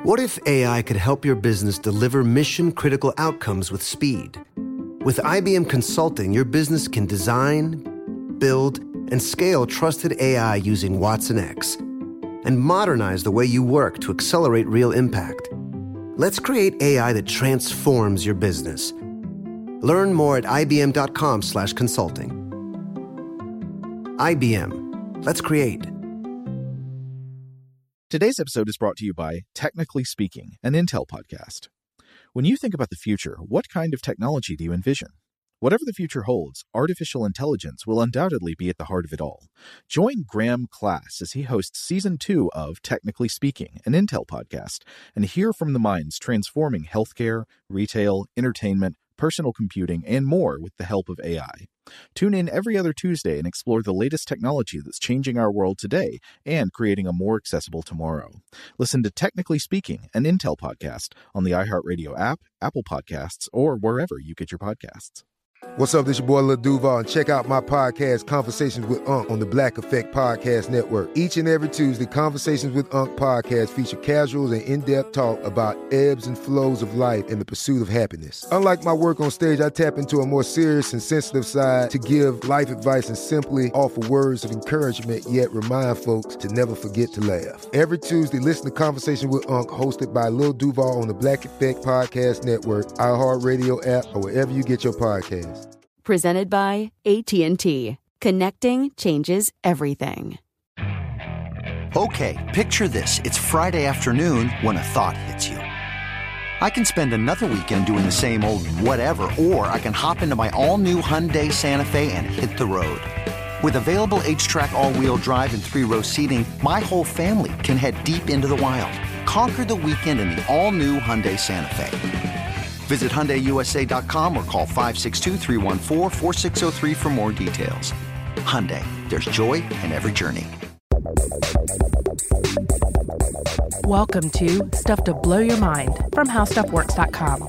What if AI could help your business deliver mission-critical outcomes with speed? With IBM Consulting, your business can design, build, and scale trusted AI using watsonx, and modernize the way you work to accelerate real impact. Let's create AI that transforms your business. Learn more at ibm.com/consulting. IBM. Let's create. Today's episode is brought to you by Technically Speaking, an Intel podcast. When you think about the future, what kind of technology do you envision? Whatever the future holds, artificial intelligence will undoubtedly be at the heart of it all. Join Graham Class as he hosts Season 2 of Technically Speaking, an Intel podcast, and hear from the minds transforming healthcare, retail, entertainment, personal computing, and more with the help of AI. Tune in every other Tuesday and explore the latest technology that's changing our world today and creating a more accessible tomorrow. Listen to Technically Speaking, an Intel podcast on the iHeartRadio app, Apple Podcasts, or wherever you get your podcasts. What's up, this your boy Lil Duval, and check out my podcast, Conversations with Unc, on the Black Effect Podcast Network. Each and every Tuesday, Conversations with Unc podcast feature casual and in-depth talk about ebbs and flows of life and the pursuit of happiness. Unlike my work on stage, I tap into a more serious and sensitive side to give life advice and simply offer words of encouragement, yet remind folks to never forget to laugh. Every Tuesday, listen to Conversation with Unc, hosted by Lil Duval on the Black Effect Podcast Network, iHeartRadio app, or wherever you get your podcasts. Presented by AT&T. Connecting changes everything. Okay, picture this. It's Friday afternoon when a thought hits you. I can spend another weekend doing the same old whatever, or I can hop into my all-new Hyundai Santa Fe and hit the road. With available H-Track all-wheel drive and 3-row seating, my whole family can head deep into the wild. Conquer the weekend in the all-new Hyundai Santa Fe. Visit HyundaiUSA.com or call 562-314-4603 for more details. Hyundai, there's joy in every journey. Welcome to Stuff to Blow Your Mind from HowStuffWorks.com.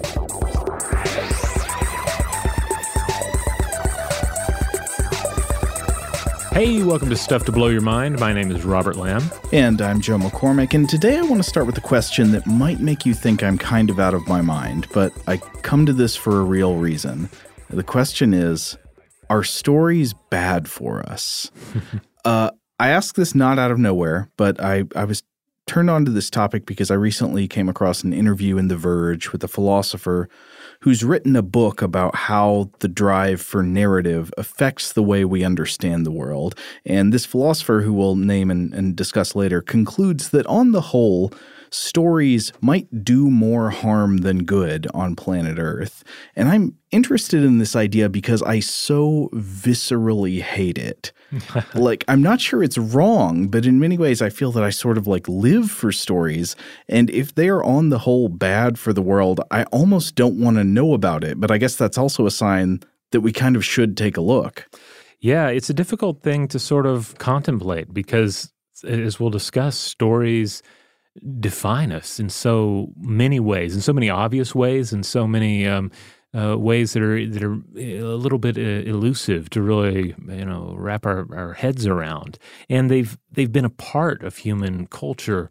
Hey, welcome to Stuff to Blow Your Mind. My name is Robert Lamb. And I'm Joe McCormick, and today I want to start with a question that might make you think I'm kind of out of my mind, but I come to this for a real reason. The question is, are stories bad for us? I ask this not out of nowhere, but I was turned on to this topic because I recently came across an interview in The Verge with a philosopher who's written a book about how the drive for narrative affects the way we understand the world. And this philosopher, who we'll name and discuss later, concludes that on the whole, stories might do more harm than good on planet Earth. And I'm interested in this idea because I so viscerally hate it. Like, I'm not sure it's wrong, but in many ways I feel that I sort of like live for stories. And if they are on the whole bad for the world, I almost don't want to know about it. But I guess that's also a sign that we kind of should take a look. Yeah, it's a difficult thing to sort of contemplate because, as we'll discuss, stories define us in so many ways, in so many obvious ways, in so many ways that are a little bit elusive to really wrap our heads around. And they've been a part of human culture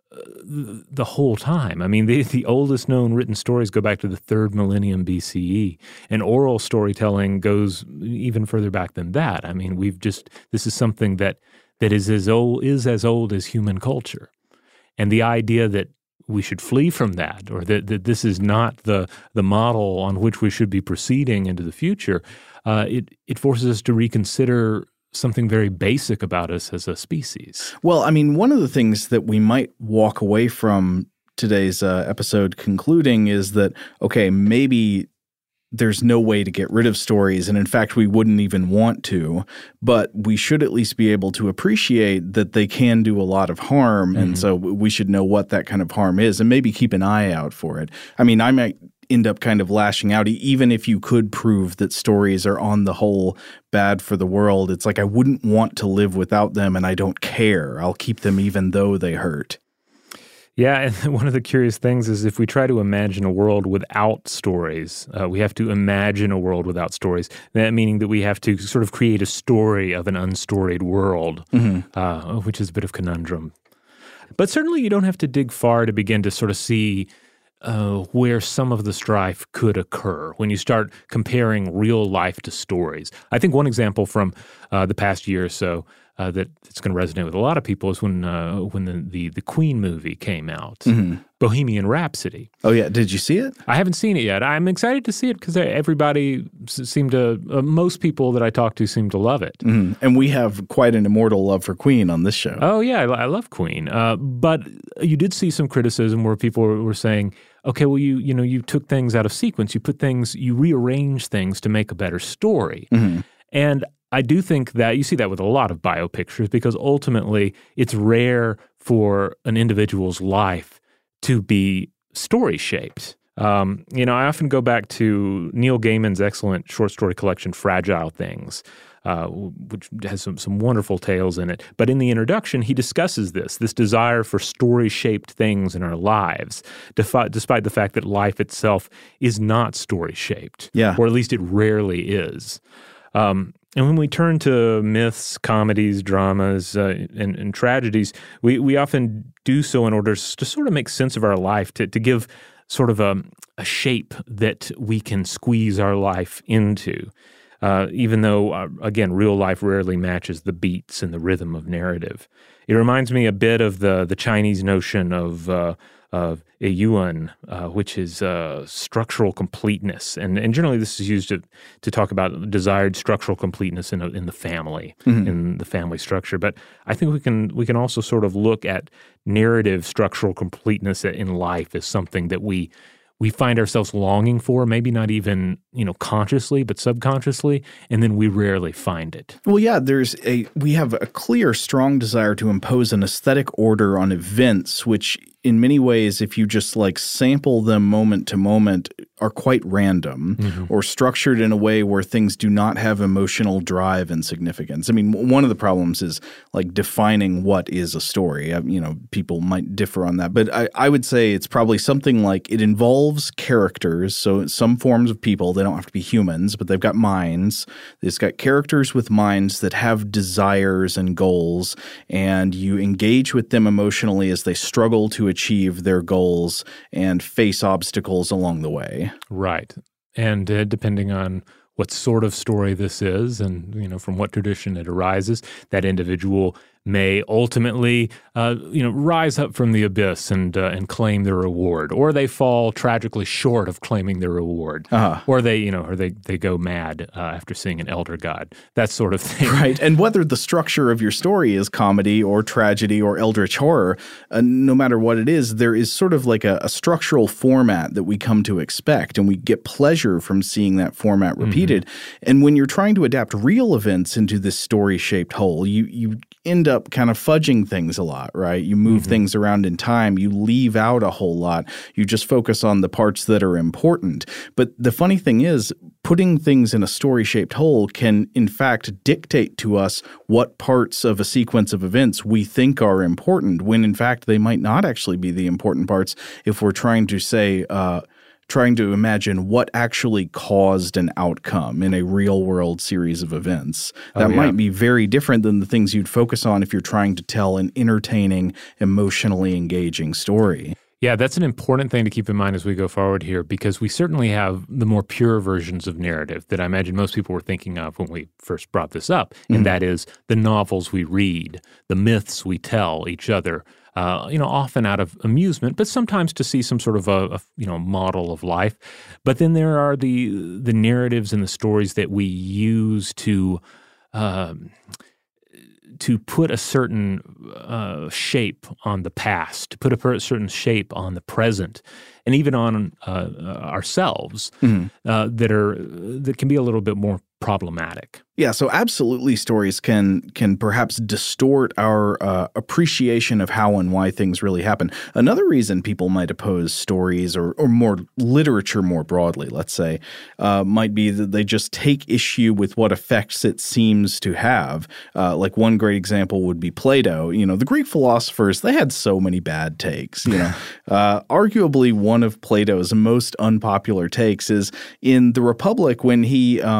the whole time. I mean, the oldest known written stories go back to the 3rd millennium BCE, and oral storytelling goes even further back than that. I mean, this is something that is as old as human culture. And the idea that we should flee from that, or that this is not the model on which we should be proceeding into the future, it forces us to reconsider something very basic about us as a species. Well, I mean, one of the things that we might walk away from today's episode concluding is that, okay, maybe there's no way to get rid of stories, and in fact, we wouldn't even want to, but we should at least be able to appreciate that they can do a lot of harm, and so we should know what that kind of harm is and maybe keep an eye out for it. I mean, I might end up kind of lashing out, even if you could prove that stories are on the whole bad for the world. It's like I wouldn't want to live without them, and I don't care. I'll keep them even though they hurt. Yeah, and one of the curious things is if we try to imagine a world without stories, we have to imagine a world without stories, that meaning that we have to sort of create a story of an unstoried world, which is a bit of conundrum. But certainly you don't have to dig far to begin to sort of see where some of the strife could occur when you start comparing real life to stories. I think one example from the past year or so that's going to resonate with a lot of people is when the Queen movie came out, Bohemian Rhapsody. Oh, yeah. Did you see it? I haven't seen it yet. I'm excited to see it because everybody seemed to, most people that I talked to seem to love it. And we have quite an immortal love for Queen on this show. Oh, yeah. I love Queen. But you did see some criticism where people were saying, okay, well, you took things out of sequence. You rearranged things to make a better story. And I do think that you see that with a lot of biopictures because ultimately it's rare for an individual's life to be story-shaped. I often go back to Neil Gaiman's excellent short story collection, Fragile Things, which has some wonderful tales in it. But in the introduction, he discusses this desire for story-shaped things in our lives, despite the fact that life itself is not story-shaped, or at least it rarely is. And when we turn to myths, comedies, dramas, and tragedies, we often do so in order to sort of make sense of our life, to give sort of a shape that we can squeeze our life into, even though, again, real life rarely matches the beats and the rhythm of narrative. It reminds me a bit of the Chinese notion of Yuan, which is structural completeness, and generally this is used to talk about desired structural completeness in the family, in the family structure. But I think we can also sort of look at narrative structural completeness in life as something that we find ourselves longing for, maybe not even, consciously, but subconsciously, and then we rarely find it. Well, yeah, we have a clear, strong desire to impose an aesthetic order on events, which in many ways, if you just sample them moment to moment, are quite random or structured in a way where things do not have emotional drive and significance. I mean, one of the problems is defining what is a story. People might differ on that, but I would say it's probably something like it involves characters. So some forms of people, they don't have to be humans, but they've got minds. It's got characters with minds that have desires and goals, and you engage with them emotionally as they struggle to achieve their goals and face obstacles along the way. Right. And depending on what sort of story this is and, from what tradition it arises, that individual may ultimately, rise up from the abyss and claim their reward, or they fall tragically short of claiming their reward, or they go mad after seeing an elder god, that sort of thing. Right, and whether the structure of your story is comedy or tragedy or eldritch horror, no matter what it is, there is sort of a structural format that we come to expect, and we get pleasure from seeing that format repeated. And when you're trying to adapt real events into this story-shaped whole, you end up kind of fudging things a lot, right? You move things around in time. You leave out a whole lot. You just focus on the parts that are important. But the funny thing is, putting things in a story-shaped whole can, in fact, dictate to us what parts of a sequence of events we think are important, when, in fact, they might not actually be the important parts if we're trying to imagine what actually caused an outcome in a real-world series of events. That might be very different than the things you'd focus on if you're trying to tell an entertaining, emotionally engaging story. Yeah, that's an important thing to keep in mind as we go forward here, because we certainly have the more pure versions of narrative that I imagine most people were thinking of when we first brought this up, and that is the novels we read, the myths we tell each other, often out of amusement, but sometimes to see some sort of a model of life. But then there are the narratives and the stories that we use to put a certain shape on the past, to put a certain shape on the present, and even on ourselves that can be a little bit more problematic. Yeah, so absolutely stories can perhaps distort our appreciation of how and why things really happen. Another reason people might oppose stories or more literature more broadly, let's say, might be that they just take issue with what effects it seems to have. Like one great example would be Plato. The Greek philosophers, they had so many bad takes. Arguably one of Plato's most unpopular takes is in the Republic when he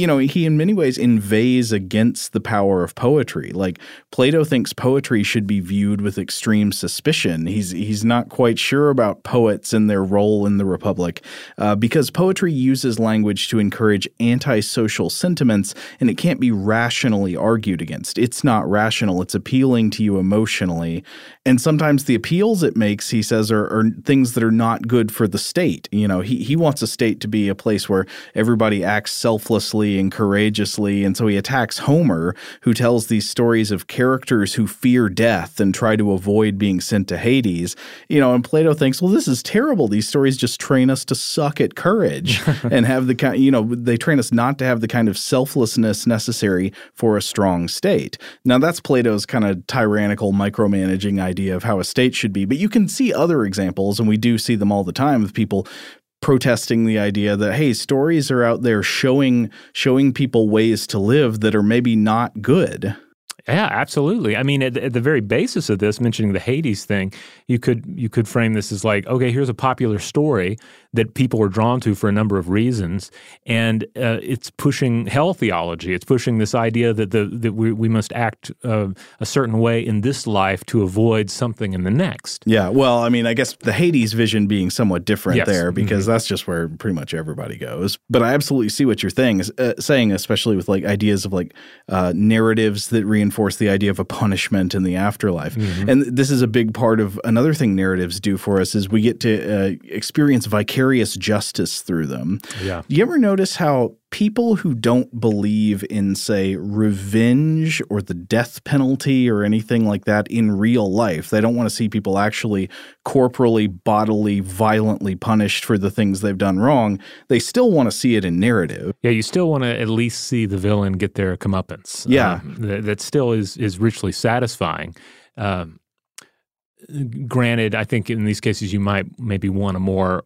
he in many ways inveighs against the power of poetry. Like Plato thinks poetry should be viewed with extreme suspicion. He's not quite sure about poets and their role in the Republic because poetry uses language to encourage antisocial sentiments, and it can't be rationally argued against. It's not rational. It's appealing to you emotionally. And sometimes the appeals it makes, he says, are things that are not good for the state. He wants a state to be a place where everybody acts selflessly and courageously. And so he attacks Homer, who tells these stories of characters who fear death and try to avoid being sent to Hades. And Plato thinks, well, this is terrible. These stories just train us to suck at courage and have the kind, they train us not to have the kind of selflessness necessary for a strong state. Now, that's Plato's kind of tyrannical, micromanaging idea of how a state should be. But you can see other examples, and we do see them all the time, of people protesting the idea that, hey, stories are out there showing people ways to live that are maybe not good. Yeah, absolutely. I mean, at the very basis of this, mentioning the Hades thing, you could frame this as like, okay, here's a popular story that people are drawn to for a number of reasons, and it's pushing hell theology. It's pushing this idea that we must act a certain way in this life to avoid something in the next. Yeah, well, I mean, I guess the Hades vision being somewhat different there, because Mm-hmm. that's just where pretty much everybody goes. But I absolutely see what you're saying, especially with like ideas of like narratives that reinforce the idea of a punishment in the afterlife. Mm-hmm. And this is a big part of another thing narratives do for us is we get to experience vicarious justice through them. Yeah. Do you ever notice how people who don't believe in, say, revenge or the death penalty or anything like that in real life, they don't want to see people actually corporally, bodily, violently punished for the things they've done wrong, they still want to see it in narrative. Yeah, you still want to at least see the villain get their comeuppance. Yeah. That still is richly satisfying. Granted, I think in these cases you might maybe want a more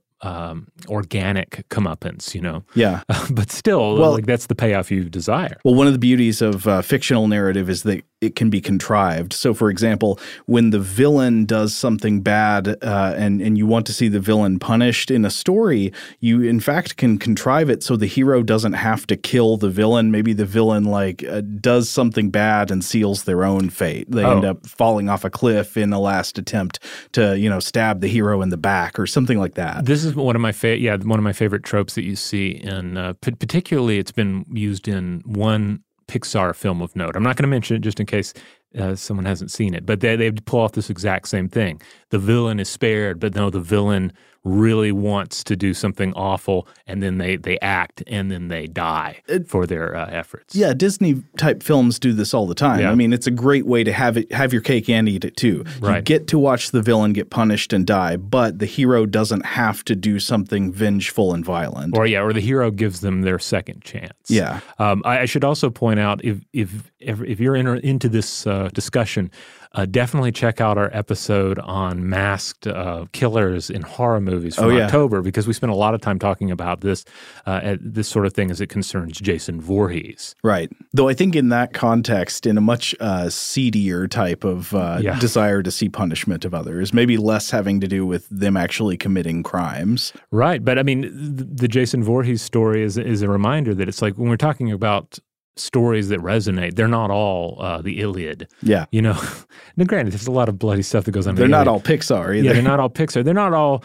organic comeuppance, Yeah. But still, like that's the payoff you desire. Well, one of the beauties of fictional narrative is that it can be contrived. So, for example, when the villain does something bad and you want to see the villain punished in a story, you in fact can contrive it so the hero doesn't have to kill the villain. Maybe the villain does something bad and seals their own fate. They end up falling off a cliff in a last attempt to, stab the hero in the back or something like that. This is one of my favorite tropes that you see, and particularly it's been used in one Pixar film of note. I'm not going to mention it just in case someone hasn't seen it, but they pull off this exact same thing. The villain is spared, but no, the villain really wants to do something awful, and then they act, and then they die for their efforts. Yeah, Disney-type films do this all the time. Yeah. I mean, it's a great way to have your cake and eat it too. Right. You get to watch the villain get punished and die, but the hero doesn't have to do something vengeful and violent. Or the hero gives them their second chance. Yeah. I should also point out, if you're into this discussion, definitely check out our episode on masked killers in horror movies from October, because we spent a lot of time talking about this sort of thing as it concerns Jason Voorhees. Right. Though I think in that context, in a much seedier type of desire to see punishment of others, maybe less having to do with them actually committing crimes. Right. But I mean, the Jason Voorhees story is a reminder that it's like when we're talking about stories that resonate, they're not all the Iliad. Yeah. Now, granted, there's a lot of bloody stuff that goes on. They're not all Pixar either. Yeah, they're not all Pixar. They're not all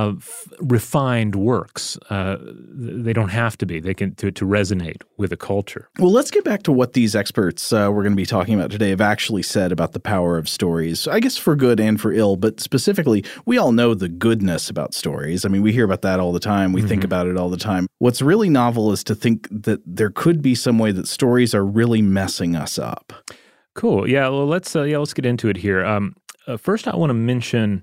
refined works. They don't have to be. They can to resonate with a culture. Well, let's get back to what these experts we're going to be talking about today have actually said about the power of stories, I guess for good and for ill, but specifically, we all know the goodness about stories. I mean, we hear about that all the time. We think about it all the time. What's really novel is to think that there could be some way that stories are really messing us up. Cool. Yeah. Well, let's get into it here. First, I want to mention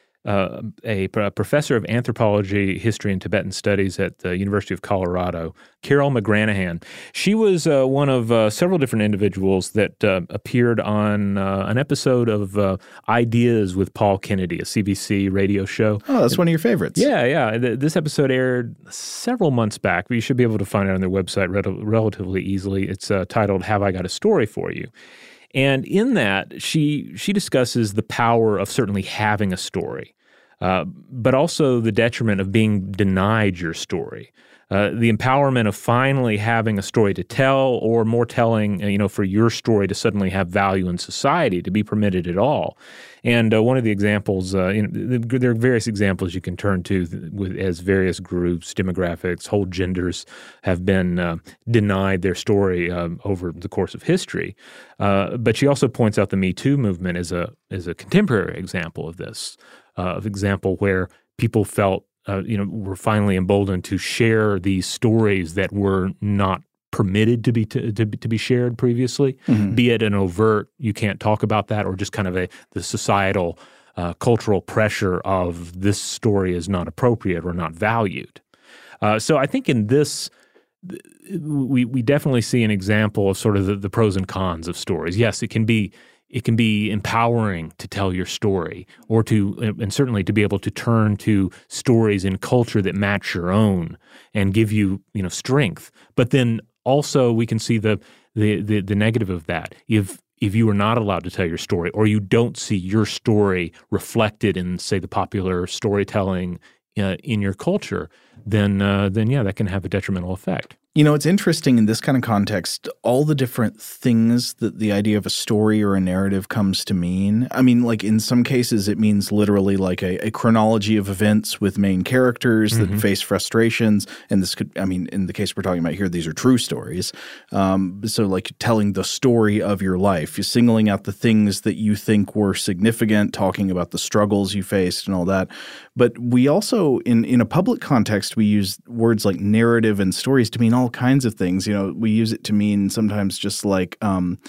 a professor of anthropology, history, and Tibetan studies at the University of Colorado, Carol McGranahan. She was one of several different individuals that appeared on an episode of Ideas with Paul Kennedy, a CBC radio show. Oh, that's one of your favorites. Yeah. This episode aired several months back, but you should be able to find it on their website relatively easily. It's titled, Have I Got a Story for You? And in that, she discusses the power of certainly having a story, but also the detriment of being denied your story. the empowerment of finally having a story to tell, or more telling, for your story to suddenly have value in society, to be permitted at all. And one of the examples, there are various examples you can turn to as various groups, demographics, whole genders have been denied their story over the course of history. But she also points out the Me Too movement as a contemporary example of this, example where people felt were finally emboldened to share these stories that were not permitted to be shared previously, be it an overt, you can't talk about that, or just kind of the societal cultural pressure of this story is not appropriate or not valued. So I think in this, we definitely see an example of sort of the pros and cons of stories. Yes, it can be empowering to tell your story, or and certainly to be able to turn to stories in culture that match your own and give you, strength. But then also we can see the negative of that. If you are not allowed to tell your story, or you don't see your story reflected in, say, the popular storytelling in your culture, then yeah, that can have a detrimental effect. It's interesting in this kind of context, all the different things that the idea of a story or a narrative comes to mean. I mean, like in some cases, it means literally like a chronology of events with main characters that face frustrations. And this could, in the case we're talking about here, these are true stories. So like telling the story of your life, you're singling out the things that you think were significant, talking about the struggles you faced and all that. But we also, in a public context, we use words like narrative and stories to mean all kinds of things. We use it to mean sometimes just like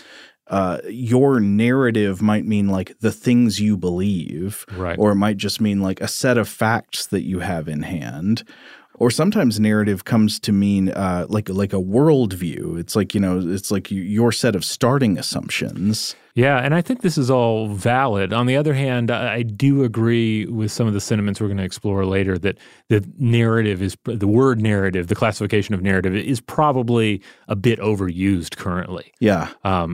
your narrative might mean like the things you believe, right? Or it might just mean like a set of facts that you have in hand. Or sometimes narrative comes to mean like a worldview. It's like, it's like your set of starting assumptions. Yeah, and I think this is all valid. On the other hand, I do agree with some of the sentiments we're going to explore later that the word narrative, the classification of narrative, is probably a bit overused currently. Yeah.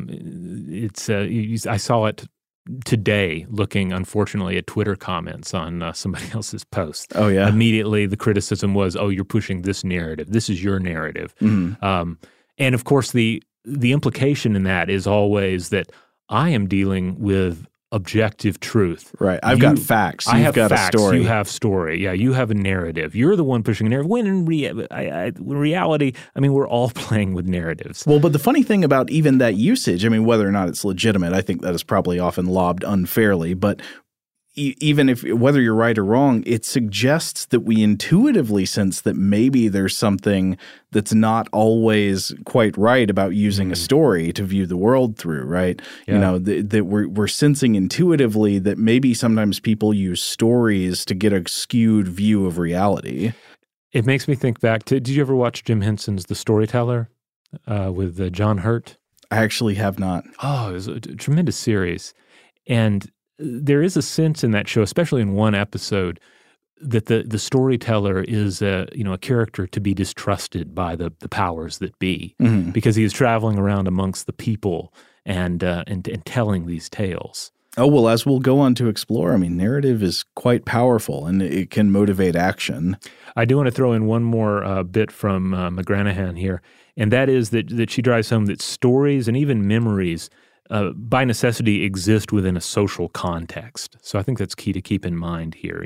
I saw it today looking, unfortunately, at Twitter comments on somebody else's post. Oh, yeah. Immediately the criticism was, oh, you're pushing this narrative. This is your narrative. And, of course, the implication in that is always that I am dealing with objective truth. Right. I've got facts. You've got facts, a story. You have story. Yeah, you have a narrative. You're the one pushing a narrative. When in reality, we're all playing with narratives. Well, but the funny thing about even that usage, whether or not it's legitimate, I think that is probably often lobbed unfairly, but even if whether you're right or wrong, it suggests that we intuitively sense that maybe there's something that's not always quite right about using a story to view the world through, right? Yeah. That we're sensing intuitively that maybe sometimes people use stories to get a skewed view of reality. It makes me think back to, did you ever watch Jim Henson's The Storyteller with John Hurt? I actually have not. Oh, it was a tremendous series. And there is a sense in that show, especially in one episode, that the storyteller is a character to be distrusted by the powers that be, because he is traveling around amongst the people and telling these tales. Oh, well, as we'll go on to explore, narrative is quite powerful and it can motivate action. I do want to throw in one more bit from McGranahan here, and that is that she drives home that stories and even memories by necessity exist within a social context. So I think that's key to keep in mind here.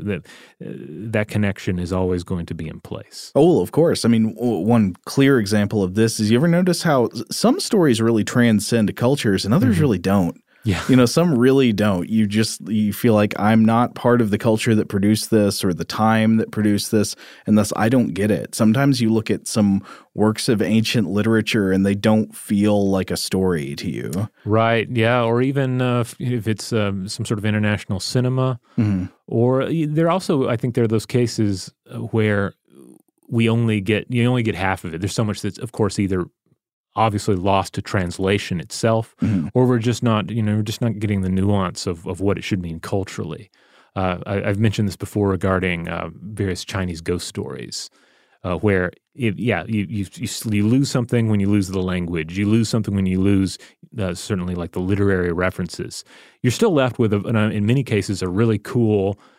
That connection is always going to be in place. Oh, well, of course. One clear example of this is, you ever notice how some stories really transcend cultures and others really don't? Yeah. Some really don't. You feel like I'm not part of the culture that produced this or the time that produced this, and thus I don't get it. Sometimes you look at some works of ancient literature and they don't feel like a story to you. Right, yeah, or even if it's some sort of international cinema. Or there also, I think there are those cases where you only get half of it. There's so much that's, of course, either obviously lost to translation itself, or we're just not getting the nuance of what it should mean culturally. I've mentioned this before regarding various Chinese ghost stories, where you lose something when you lose the language. You lose something when you lose certainly like the literary references. You're still left with, in many cases, a really cool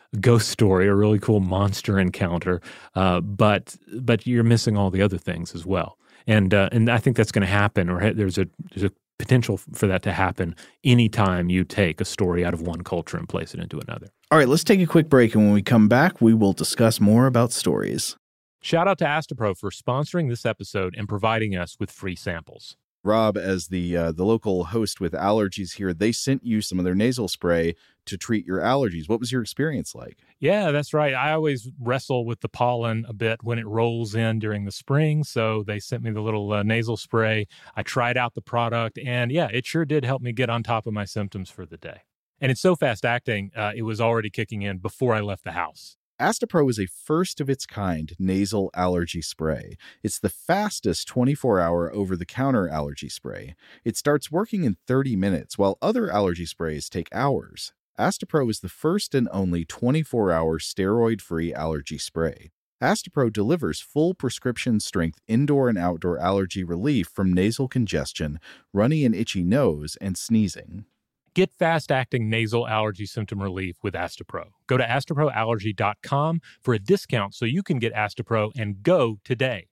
ghost story, a really cool monster encounter, but you're missing all the other things as well. And I think that's going to happen, or there's a potential for that to happen anytime you take a story out of one culture and place it into another. All right, let's take a quick break, and when we come back, we will discuss more about stories. Shout out to Astepro for sponsoring this episode and providing us with free samples. Rob, as the local host with allergies here, they sent you some of their nasal spray to treat your allergies. What was your experience like? Yeah, that's right. I always wrestle with the pollen a bit when it rolls in during the spring, so they sent me the little nasal spray. I tried out the product, and yeah, it sure did help me get on top of my symptoms for the day. And it's so fast-acting, it was already kicking in before I left the house. Astepro is a first-of-its-kind nasal allergy spray. It's the fastest 24-hour over-the-counter allergy spray. It starts working in 30 minutes, while other allergy sprays take hours. Astepro is the first and only 24-hour steroid-free allergy spray. Astepro delivers full prescription-strength indoor and outdoor allergy relief from nasal congestion, runny and itchy nose, and sneezing. Get fast-acting nasal allergy symptom relief with Astepro. Go to asteproallergy.com for a discount so you can get Astepro and go today.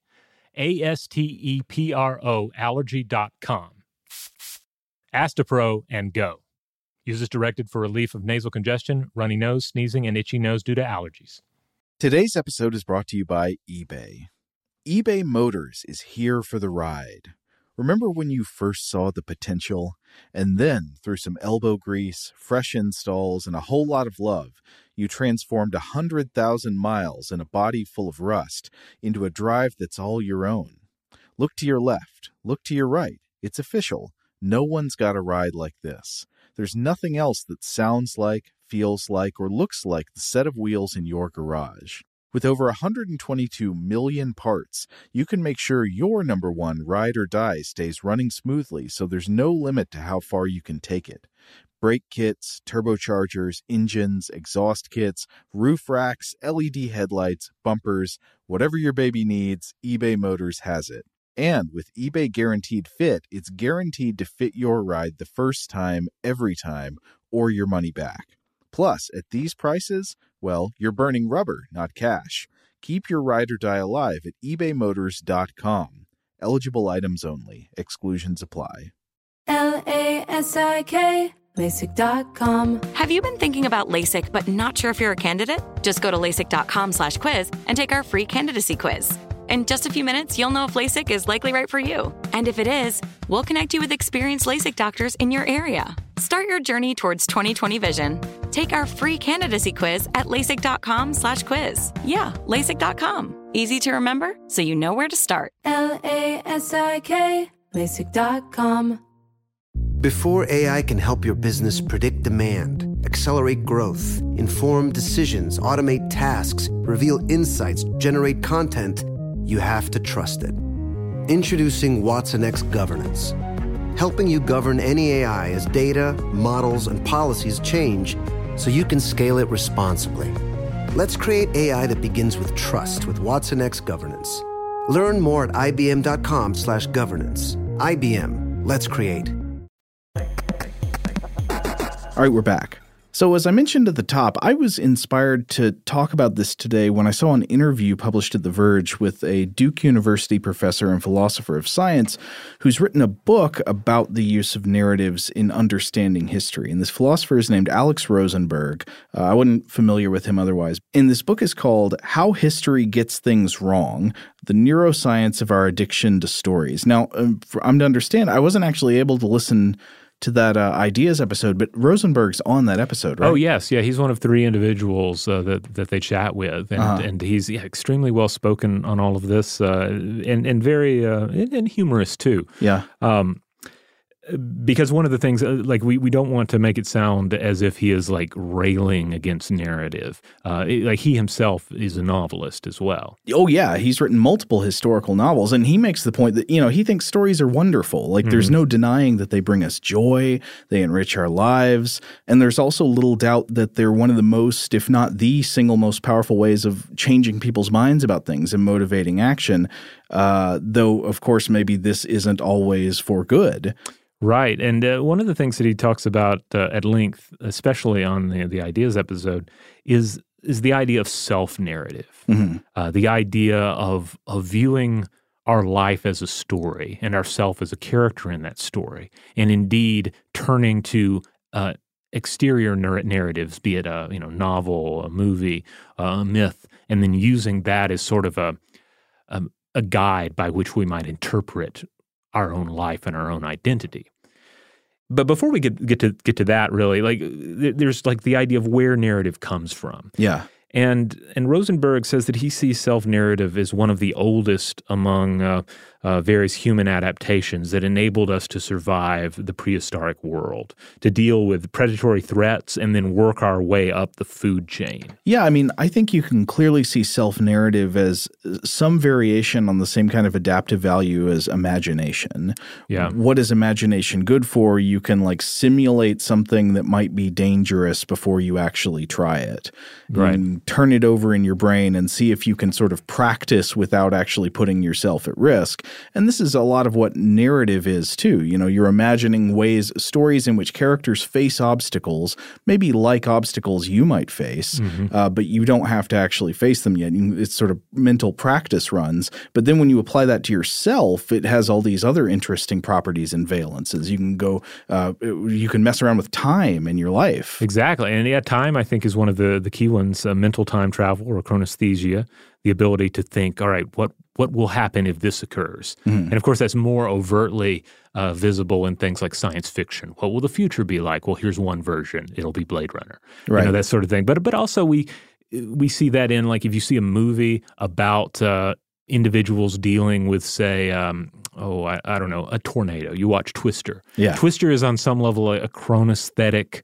ASTEPRO allergy.com. Astepro and go. Use as directed for relief of nasal congestion, runny nose, sneezing, and itchy nose due to allergies. Today's episode is brought to you by eBay. eBay Motors is here for the ride. Remember when you first saw the potential? And then, through some elbow grease, fresh installs, and a whole lot of love, you transformed 100,000 miles and a body full of rust into a drive that's all your own. Look to your left. Look to your right. It's official. No one's got a ride like this. There's nothing else that sounds like, feels like, or looks like the set of wheels in your garage. With over 122 million parts, you can make sure your number one ride or die stays running smoothly so there's no limit to how far you can take it. Brake kits, turbochargers, engines, exhaust kits, roof racks, LED headlights, bumpers, whatever your baby needs, eBay Motors has it. And with eBay Guaranteed Fit, it's guaranteed to fit your ride the first time, every time, or your money back. Plus, at these prices, well, you're burning rubber, not cash. Keep your ride or die alive at ebaymotors.com. Eligible items only. Exclusions apply. LASIK, LASIK.com. Have you been thinking about LASIK but not sure if you're a candidate? Just go to LASIK.com/quiz and take our free candidacy quiz. In just a few minutes, you'll know if LASIK is likely right for you. And if it is, we'll connect you with experienced LASIK doctors in your area. Start your journey towards 20/20 vision. Take our free candidacy quiz at LASIK.com/quiz. Yeah, LASIK.com. Easy to remember, so you know where to start. LASIK, LASIK.com. Before AI can help your business predict demand, accelerate growth, inform decisions, automate tasks, reveal insights, generate content, you have to trust it. Introducing watsonx Governance, helping you govern any AI as data, models, and policies change so you can scale it responsibly. Let's create AI that begins with trust with watsonx Governance. Learn more at ibm.com/governance. IBM, let's create. All right, we're back. So as I mentioned at the top, I was inspired to talk about this today when I saw an interview published at The Verge with a Duke University professor and philosopher of science who's written a book about the use of narratives in understanding history. And this philosopher is named Alex Rosenberg. I wasn't familiar with him otherwise. And this book is called How History Gets Things Wrong: The Neuroscience of Our Addiction to Stories. Now, I'm to understand, I wasn't actually able to listen to that Ideas episode, but Rosenberg's on that episode, right? Oh, yes. Yeah, he's one of three individuals that they chat with, and he's extremely well-spoken on all of this, and very and humorous, too. Yeah. Because one of the things, like we don't want to make it sound as if he is like railing against narrative. Like he himself is a novelist as well. Oh yeah, he's written multiple historical novels, and he makes the point that he thinks stories are wonderful. Like there's no denying that they bring us joy, they enrich our lives, and there's also little doubt that they're one of the most, if not the single most powerful ways of changing people's minds about things and motivating action. Though of course maybe this isn't always for good. Right. And one of the things that he talks about at length, especially on the Ideas episode, is the idea of self-narrative, the idea of viewing our life as a story and ourself as a character in that story, and indeed turning to exterior narratives, be it a novel, a movie, a myth, and then using that as sort of a guide by which we might interpret our own life and our own identity. But before we get to that, really, like there's like the idea of where narrative comes from. Yeah. And Rosenberg says that he sees self-narrative as one of the oldest among various human adaptations that enabled us to survive the prehistoric world, to deal with predatory threats and then work our way up the food chain. Yeah, I mean, I think you can clearly see self-narrative as some variation on the same kind of adaptive value as imagination. Yeah. What is imagination good for? You can like simulate something that might be dangerous before you actually try it. Right. And turn it over in your brain and see if you can sort of practice without actually putting yourself at risk. And this is a lot of what narrative is too. You're imagining stories in which characters face obstacles, maybe like obstacles you might face, but you don't have to actually face them yet. It's sort of mental practice runs. But then when you apply that to yourself, it has all these other interesting properties and valences. You can go, you can mess around with time in your life. Exactly. And yeah, time I think is one of the key ones, mental time travel or chronesthesia, the ability to think, all right, what will happen if this occurs? And of course, that's more overtly visible in things like science fiction. What will the future be like? Well, here's one version. It'll be Blade Runner. Right. That sort of thing. But also we see that in like if you see a movie about individuals dealing with, say, I don't know, a tornado. You watch Twister. Yeah. Twister is on some level a chronesthetic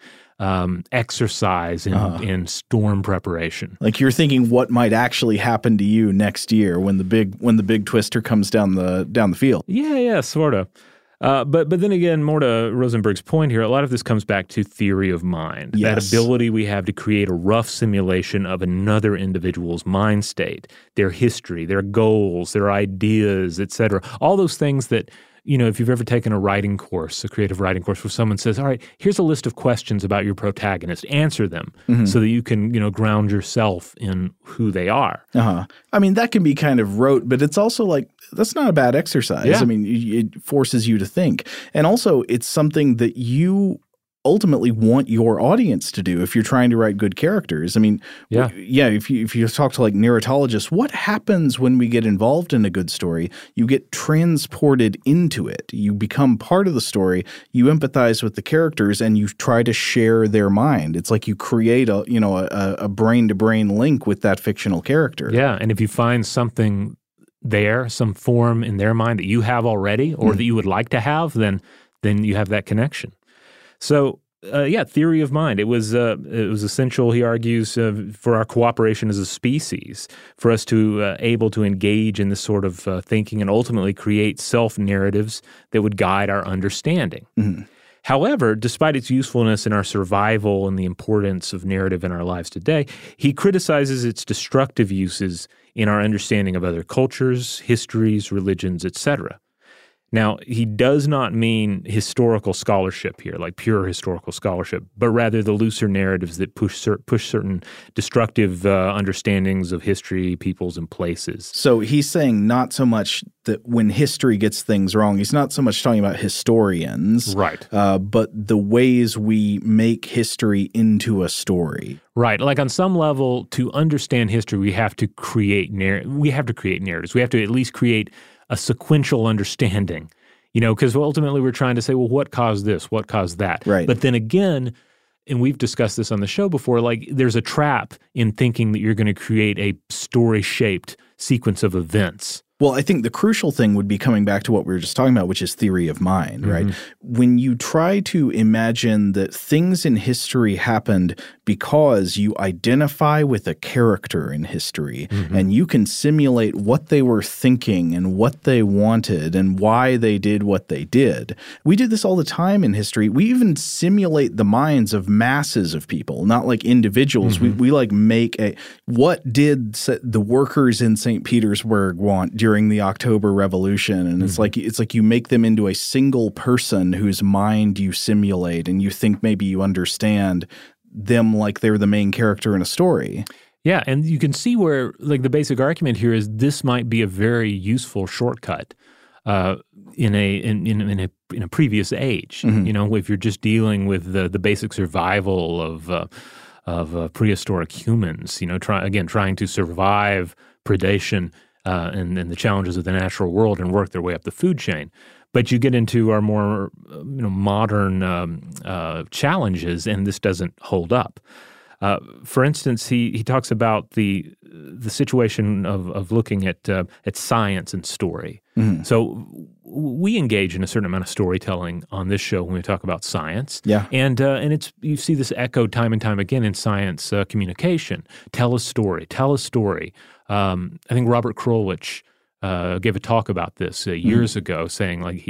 exercise in storm preparation. Like you're thinking what might actually happen to you next year when the big twister comes down the field. Yeah, sort of. But then again, more to Rosenberg's point here, a lot of this comes back to theory of mind. Yes. That ability we have to create a rough simulation of another individual's mind state, their history, their goals, their ideas, etc. All those things that, if you've ever taken a writing course, a creative writing course, where someone says, all right, here's a list of questions about your protagonist, answer them so that you can, ground yourself in who they are. I mean, that can be kind of rote, but it's also like, that's not a bad exercise. Yeah. I mean, it forces you to think. And also, it's something that you ultimately want your audience to do if you're trying to write good characters. I mean, if you talk to like narratologists, what happens when we get involved in a good story? You get transported into it. You become part of the story. You empathize with the characters and you try to share their mind. It's like you create a brain-to-brain link with that fictional character. Yeah, and if you find something there, some form in their mind that you have already or that you would like to have, then you have that connection. So, theory of mind. It was essential, he argues, for our cooperation as a species, for us to able to engage in this sort of thinking and ultimately create self-narratives that would guide our understanding. However, despite its usefulness in our survival and the importance of narrative in our lives today, he criticizes its destructive uses in our understanding of other cultures, histories, religions, etc. Now, he does not mean historical scholarship here, like pure historical scholarship, but rather the looser narratives that push certain destructive understandings of history, peoples, and places. So he's saying not so much that when history gets things wrong, he's not so much talking about historians, right? But the ways we make history into a story. Right. Like on some level, to understand history, we have to create narratives. We have to at least create a sequential understanding, because ultimately we're trying to say, well, what caused this? What caused that? Right. But then again, and we've discussed this on the show before, like there's a trap in thinking that you're going to create a story-shaped sequence of events. Well, I think the crucial thing would be coming back to what we were just talking about, which is theory of mind, right? When you try to imagine that things in history happened because you identify with a character in history and you can simulate what they were thinking and what they wanted and why they did what they did. We did this all the time in history. We even simulate the minds of masses of people, not like individuals. We like make what did the workers in St. Petersburg want during during the October Revolution, and it's like you make them into a single person whose mind you simulate, and you think maybe you understand them like they're the main character in a story. Yeah, and you can see where like the basic argument here is this might be a very useful shortcut in a previous age. You know, if you're just dealing with the basic survival of prehistoric humans, you know, trying to survive predation and the challenges of the natural world and work their way up the food chain. But you get into our more modern challenges, and this doesn't hold up. For instance, he talks about the situation of looking at science and story. So we engage in a certain amount of storytelling on this show when we talk about science. Yeah, and you see this echoed time and time again in science communication. Tell a story. Tell a story. I think Robert Krulwich gave a talk about this years ago, saying like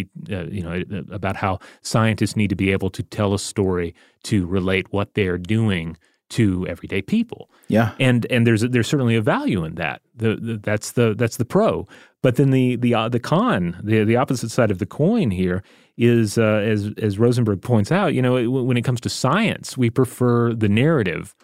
about how scientists need to be able to tell a story to relate what they're doing to everyday people. Yeah, and there's certainly a value in that. That's the pro. But then the con, the opposite side of the coin here is as Rosenberg points out, you know, when it comes to science, we prefer the narrative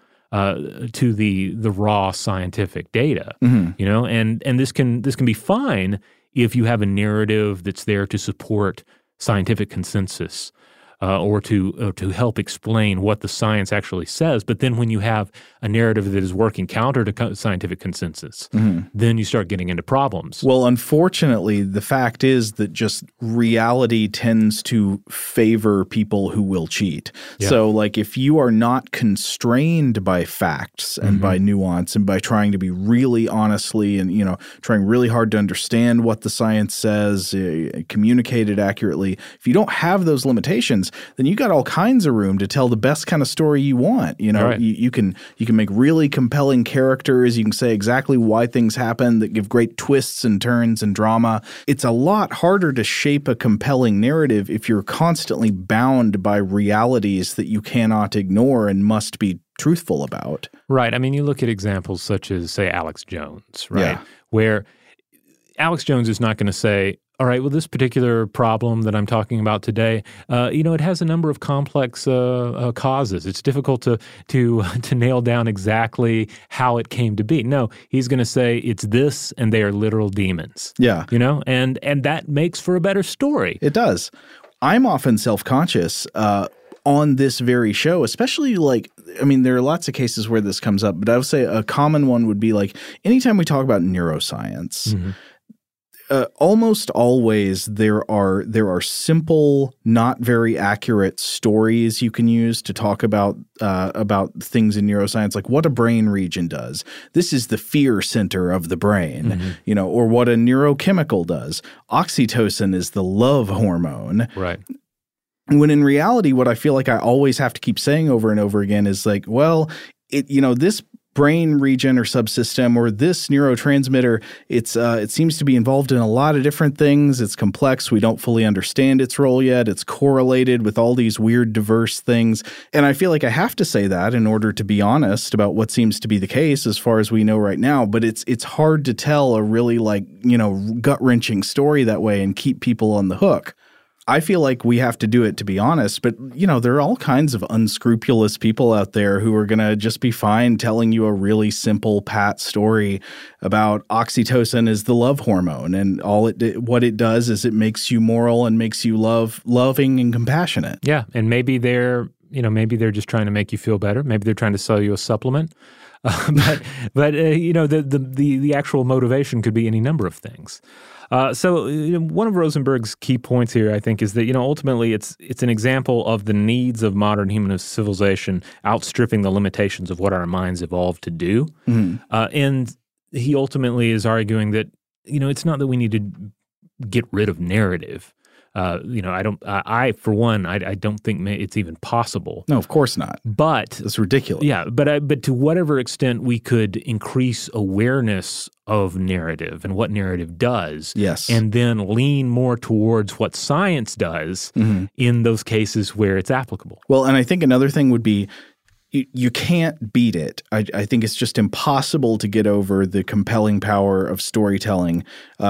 to the raw scientific data. You know, and this can be fine if you have a narrative that's there to support scientific consensus. Or to help explain what the science actually says. But then when you have a narrative that is working counter to scientific consensus, then you start getting into problems. Well, unfortunately, the fact is that just reality tends to favor people who will cheat. Yeah. So like if you are not constrained by facts and by nuance and by trying to be really honestly and, you know, trying really hard to understand what the science says, communicate it accurately, if you don't have those limitations, then you got all kinds of room to tell the best kind of story you want. You know, right. you can make really compelling characters. You can say exactly why things happen that give great twists and turns and drama. It's a lot harder to shape a compelling narrative if you're constantly bound by realities that you cannot ignore and must be truthful about. Right. I mean, you look at examples such as, say, Alex Jones, right? Yeah. Where Alex Jones is not going to say, all right, well, this particular problem that I'm talking about today, it has a number of complex causes. It's difficult to nail down exactly how it came to be. No, he's going to say it's this, and they are literal demons. Yeah, you know, and that makes for a better story. It does. I'm often self-conscious on this very show, especially there are lots of cases where this comes up, but I would say a common one would be like anytime we talk about neuroscience. Almost always there are simple, not very accurate stories you can use to talk about things in neuroscience, like what a brain region does. This is the fear center of the brain, you know, or what a neurochemical does. Oxytocin is the love hormone. Right. When in reality, what I feel like I always have to keep saying over and over again is like, well, this brain region or subsystem or this neurotransmitter, it seems to be involved in a lot of different things. It's complex. We don't fully understand its role yet. It's correlated with all these weird, diverse things. And I feel like I have to say that in order to be honest about what seems to be the case as far as we know right now. But it's hard to tell a really gut-wrenching story that way and keep people on the hook. I feel like we have to do it to be honest, but, you know, there are all kinds of unscrupulous people out there who are going to just be fine telling you a really simple, pat story about oxytocin is the love hormone, and what it does is it makes you moral and makes you loving and compassionate. Yeah, and maybe they're just trying to make you feel better. Maybe they're trying to sell you a supplement. But the actual motivation could be any number of things. So one of Rosenberg's key points here, I think, is that, ultimately it's an example of the needs of modern human civilization outstripping the limitations of what our minds evolved to do. And he ultimately is arguing that, it's not that we need to get rid of narrative. I for one, I don't think it's even possible. No, of course not. But it's ridiculous. Yeah, but to whatever extent we could increase awareness of narrative and what narrative does, yes, and then lean more towards what science does in those cases where it's applicable. Well, and I think another thing would be, you can't beat it. I think it's just impossible to get over the compelling power of storytelling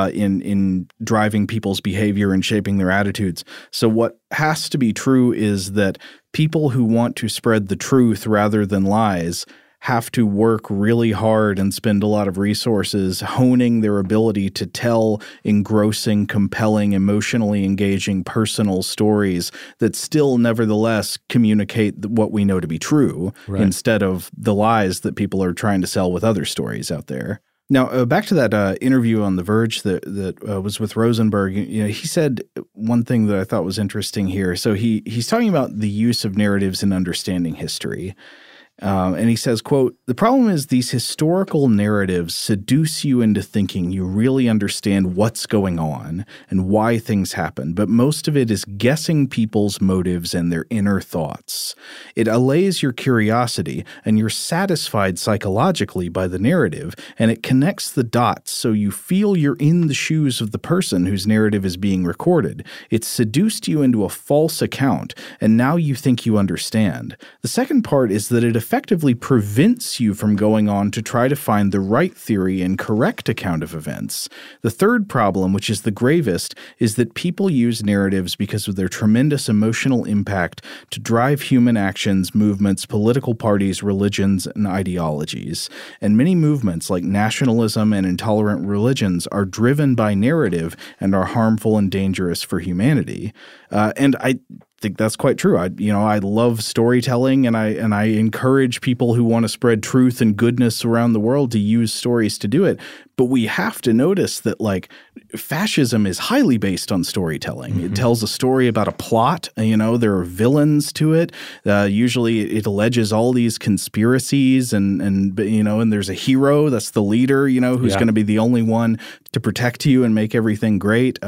in driving people's behavior and shaping their attitudes. So what has to be true is that people who want to spread the truth rather than lies have to work really hard and spend a lot of resources honing their ability to tell engrossing, compelling, emotionally engaging personal stories that still nevertheless communicate what we know to be true, right, instead of the lies that people are trying to sell with other stories out there. Now, back to that interview on The Verge that was with Rosenberg, he said one thing that I thought was interesting here. So he's talking about the use of narratives in understanding history. And he says, quote, "The problem is these historical narratives seduce you into thinking you really understand what's going on and why things happen, but most of it is guessing people's motives and their inner thoughts. It allays your curiosity, and you're satisfied psychologically by the narrative, and it connects the dots so you feel you're in the shoes of the person whose narrative is being recorded. It's seduced you into a false account, and now you think you understand. The second part is that it effectively prevents you from going on to try to find the right theory and correct account of events. The third problem, which is the gravest, is that people use narratives because of their tremendous emotional impact to drive human actions, movements, political parties, religions, and ideologies. And many movements like nationalism and intolerant religions are driven by narrative and are harmful and dangerous for humanity." And I think that's quite true. I love storytelling, and I encourage people who want to spread truth and goodness around the world to use stories to do it. But we have to notice that, like, fascism is highly based on storytelling. Mm-hmm. It tells a story about a plot. There are villains to it. Usually it alleges all these conspiracies and there's a hero that's the leader, who's going to be the only one to protect you and make everything great.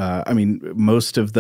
Most of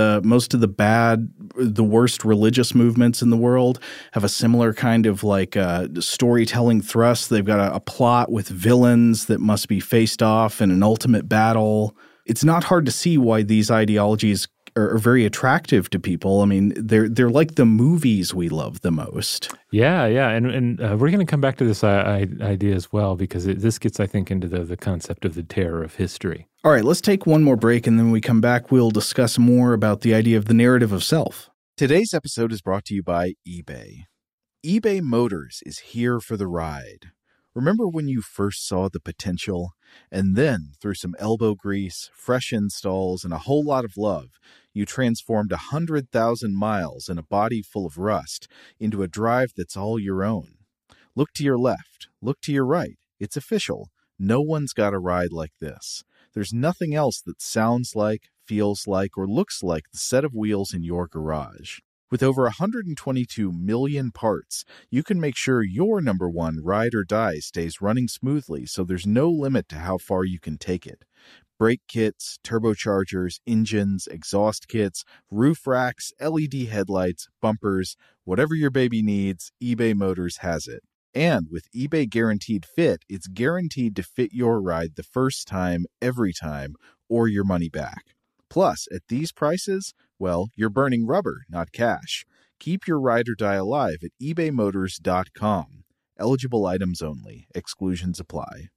the worst religious movements in the world have a similar kind of storytelling thrust. They've got a plot with villains that must be faced off in an ultimate battle. It's not hard to see why these ideologies are very attractive to people. I mean, they're like the movies we love the most. Yeah, and we're going to come back to this idea as well, because this gets, I think, into the concept of the terror of history. All right, let's take one more break, and then when we come back, we'll discuss more about the idea of the narrative of self. Today's episode is brought to you by eBay. eBay Motors is here for the ride. Remember when you first saw the potential? And then, through some elbow grease, fresh installs, and a whole lot of love, you transformed 100,000 miles and a body full of rust into a drive that's all your own. Look to your left. Look to your right. It's official. No one's got a ride like this. There's nothing else that sounds like, feels like, or looks like the set of wheels in your garage. With over 122 million parts, you can make sure your number one ride or die stays running smoothly, so there's no limit to how far you can take it. Brake kits, turbochargers, engines, exhaust kits, roof racks, LED headlights, bumpers, whatever your baby needs, eBay Motors has it. And with eBay Guaranteed Fit, it's guaranteed to fit your ride the first time, every time, or your money back. Plus, at these prices, well, you're burning rubber, not cash. Keep your ride or die alive at ebaymotors.com. Eligible items only. Exclusions apply.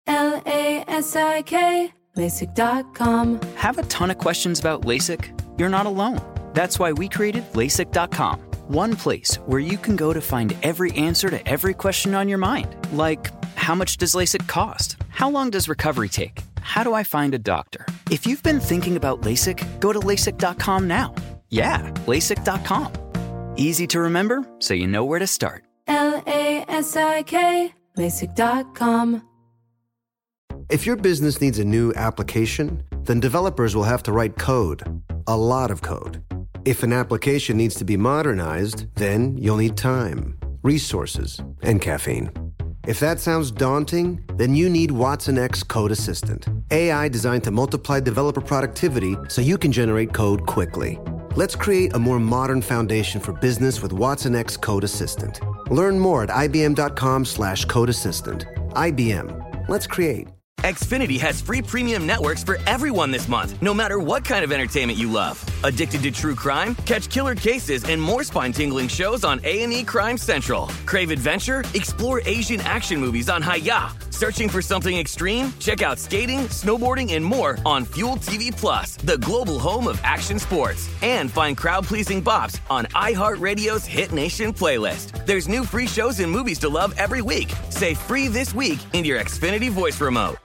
LASIK, LASIK.com. Have a ton of questions about LASIK? You're not alone. That's why we created LASIK.com. One place where you can go to find every answer to every question on your mind. Like, how much does LASIK cost? How long does recovery take? How do I find a doctor? If you've been thinking about LASIK, go to LASIK.com now. Yeah, LASIK.com. Easy to remember, so you know where to start. LASIK, LASIK.com. If your business needs a new application, then developers will have to write code, a lot of code. If an application needs to be modernized, then you'll need time, resources, and caffeine. If that sounds daunting, then you need watsonx Code Assistant, AI designed to multiply developer productivity so you can generate code quickly. Let's create a more modern foundation for business with watsonx Code Assistant. Learn more at ibm.com/codeassistant. IBM. Let's create. Xfinity has free premium networks for everyone this month, no matter what kind of entertainment you love. Addicted to true crime? Catch killer cases and more spine-tingling shows on A&E Crime Central. Crave adventure? Explore Asian action movies on Hi-YAH. Searching for something extreme? Check out skating, snowboarding, and more on Fuel TV Plus, the global home of action sports. And find crowd-pleasing bops on iHeartRadio's Hit Nation playlist. There's new free shows and movies to love every week. Say free this week in your Xfinity voice remote.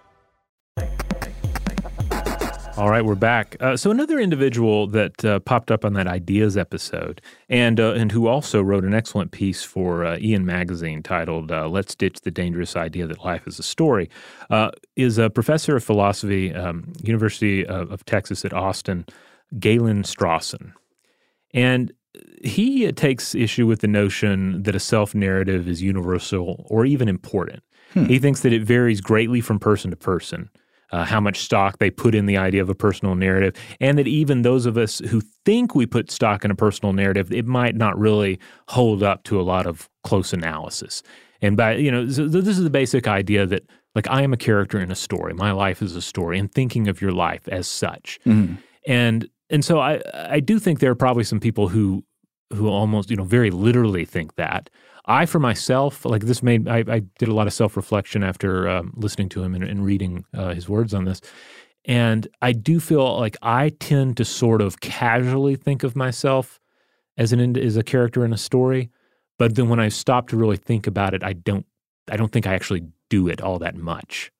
All right, we're back. So another individual that popped up on that Ideas episode and who also wrote an excellent piece for Ian Magazine titled Let's Ditch the Dangerous Idea That Life is a Story is a professor of philosophy, University of Texas at Austin, Galen Strawson. And he takes issue with the notion that a self-narrative is universal or even important. He thinks that it varies greatly from person to person. How much stock they put in the idea of a personal narrative, and that even those of us who think we put stock in a personal narrative, it might not really hold up to a lot of close analysis. And so this is the basic idea that, like, I am a character in a story. My life is a story, and thinking of your life as such. Mm-hmm. And so I do think there are probably some people who almost, very literally think that. I, for myself, like this I did a lot of self-reflection after listening to him and reading his words on this. And I do feel like I tend to sort of casually think of myself as a character in a story. But then when I stop to really think about it, I don't think I actually do it all that much.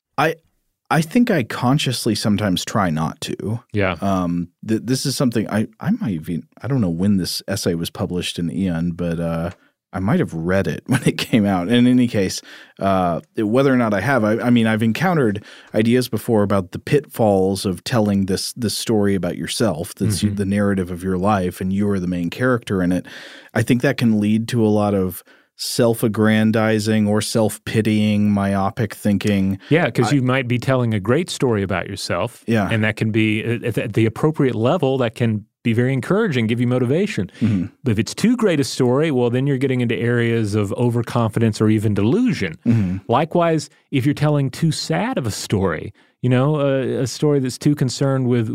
I think I consciously sometimes try not to. Yeah. This is something I might even – I don't know when this essay was published in Ian, but I might have read it when it came out. In any case, whether or not I have, I mean, I've encountered ideas before about the pitfalls of telling this story about yourself, that's the narrative of your life, and you are the main character in it. I think that can lead to a lot of self-aggrandizing or self-pitying, myopic thinking. Yeah, because you might be telling a great story about yourself. Yeah. And that can be, at the appropriate level, that can be very encouraging, give you motivation. Mm-hmm. But if it's too great a story, well, then you're getting into areas of overconfidence or even delusion. Mm-hmm. Likewise, if you're telling too sad of a story, a story that's too concerned with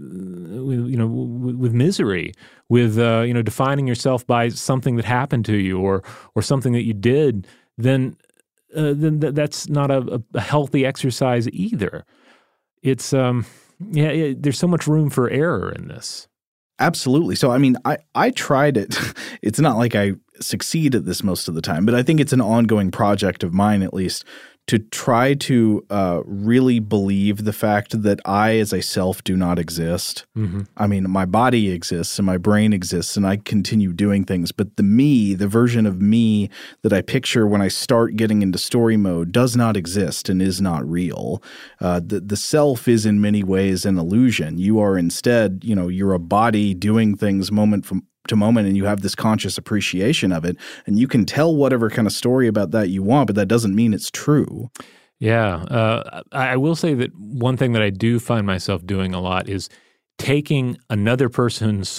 misery, with defining yourself by something that happened to you or something that you did, then that's not a healthy exercise either. It's there's so much room for error in this. Absolutely. So, I mean, I tried it. It's not like I succeed at this most of the time, but I think it's an ongoing project of mine, at least, to try to really believe the fact that I as a self do not exist. Mm-hmm. I mean, my body exists and my brain exists and I continue doing things, but the version of me that I picture when I start getting into story mode does not exist and is not real. The self is in many ways an illusion. You are instead, you're a body doing things moment to moment, and you have this conscious appreciation of it, and you can tell whatever kind of story about that you want, but that doesn't mean it's true. Yeah. I will say that one thing that I do find myself doing a lot is taking another person's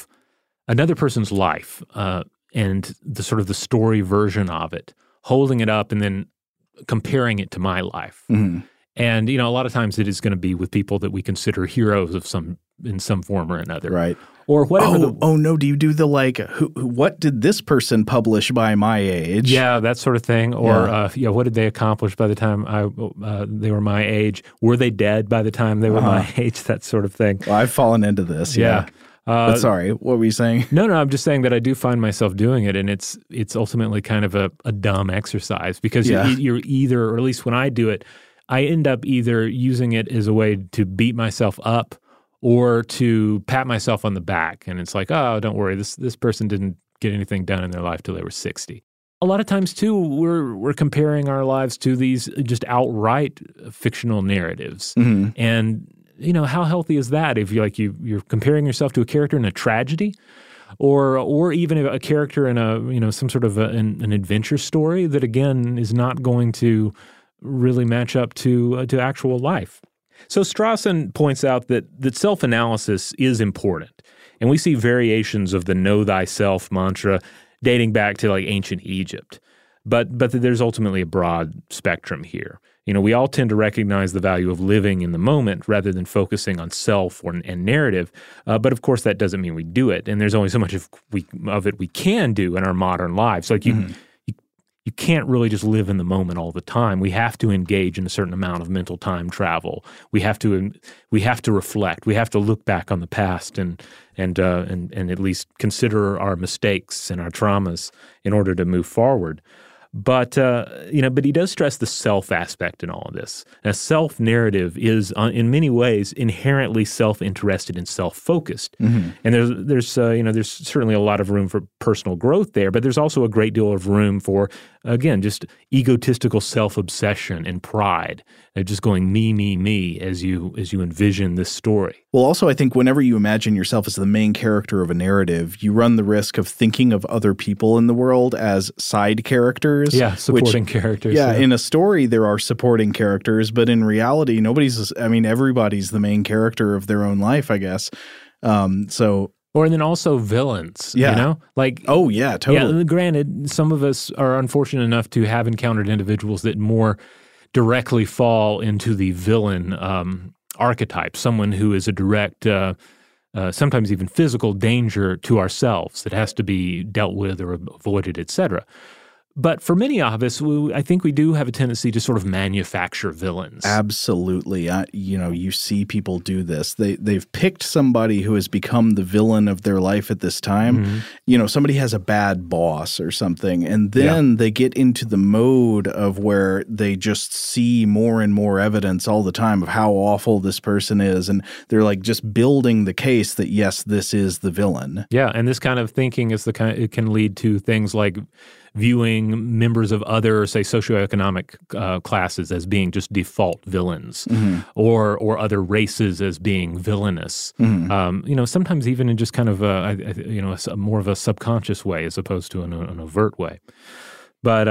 life and the sort of the story version of it, holding it up and then comparing it to my life. Mm-hmm. And, a lot of times it is going to be with people that we consider heroes in some form or another. Right. Or whatever. Oh no! Do you do the what did this person publish by my age? Yeah, that sort of thing. Or what did they accomplish by the time they were my age? Were they dead by the time they were my age? That sort of thing. Well, I've fallen into this. Yeah. But sorry, what were you saying? No, I'm just saying that I do find myself doing it, and it's ultimately kind of a dumb exercise because you're either, or at least when I do it, I end up either using it as a way to beat myself up or to pat myself on the back. And it's like, oh, don't worry, this person didn't get anything done in their life till they were 60. A lot of times, too, we're comparing our lives to these just outright fictional narratives. Mm-hmm. And, how healthy is that if you're comparing yourself to a character in a tragedy or even a character in a some sort of an adventure story that, again, is not going to really match up to actual life. So Strawson points out that self-analysis is important, and we see variations of the know thyself mantra dating back to like ancient Egypt, but there's ultimately a broad spectrum here. we all tend to recognize the value of living in the moment rather than focusing on self and narrative. But of course, that doesn't mean we do it. And there's only so much of it we can do in our modern lives. Like you can't really just live in the moment all the time. We have to engage in a certain amount of mental time travel. We have to reflect. We have to look back on the past and at least consider our mistakes and our traumas in order to move forward. But but he does stress the self aspect in all of this. A self narrative is, in many ways, inherently self-interested and self-focused. And there's certainly a lot of room for personal growth there, but there's also a great deal of room for, again, just egotistical self-obsession and pride, just going me as you envision this story. Well, also, I think whenever you imagine yourself as the main character of a narrative, you run the risk of thinking of other people in the world as side characters. Yeah, supporting characters. Yeah, in a story, there are supporting characters, but in reality, everybody's the main character of their own life, I guess. Or then also villains, oh, yeah, totally. Yeah, granted, some of us are unfortunate enough to have encountered individuals that more directly fall into the villain archetype, someone who is a direct, sometimes even physical danger to ourselves that has to be dealt with or avoided, etc. But for many of us, I think we do have a tendency to sort of manufacture villains. Absolutely. You see people do this. They've picked somebody who has become the villain of their life at this time. Somebody has a bad boss or something, and then they get into the mode of where they just see more and more evidence all the time of how awful this person is, and they're like just building the case that, yes, this is the villain. Yeah, and this kind of thinking is it can lead to things like viewing members of other, say, socioeconomic classes as being just default villains, or other races as being villainous. Sometimes even in just kind of more of a subconscious way as opposed to an overt way. But